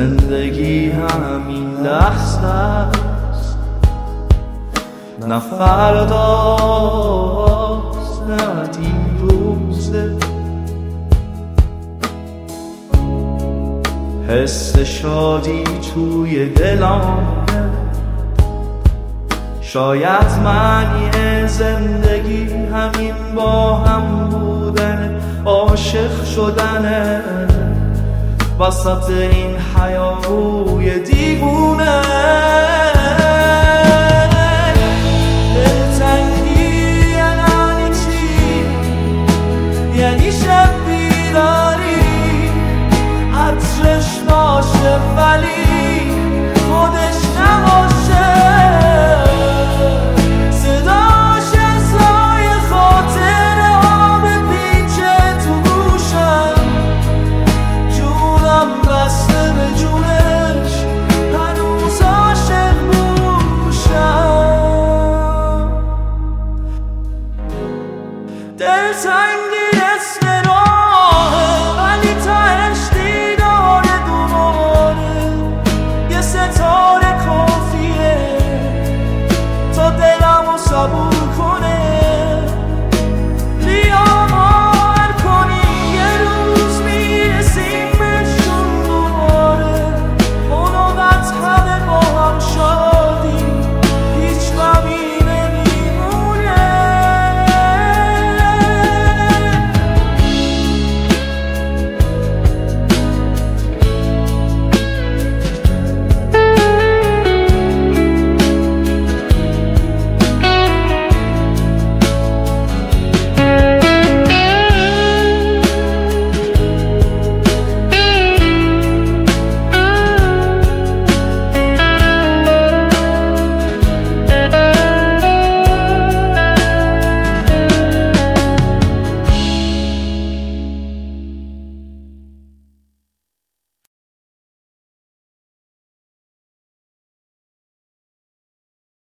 زندگی همین لحظه است، نه فرداست نه دیروزه. حس شادی توی دلامه، شاید معنی زندگی همین با هم بودن، عاشق شدنه وسط این هیاهوی دیوونه. دلتنگی یعنی چی؟ یعنی شب بیداری عطرش باشه ولی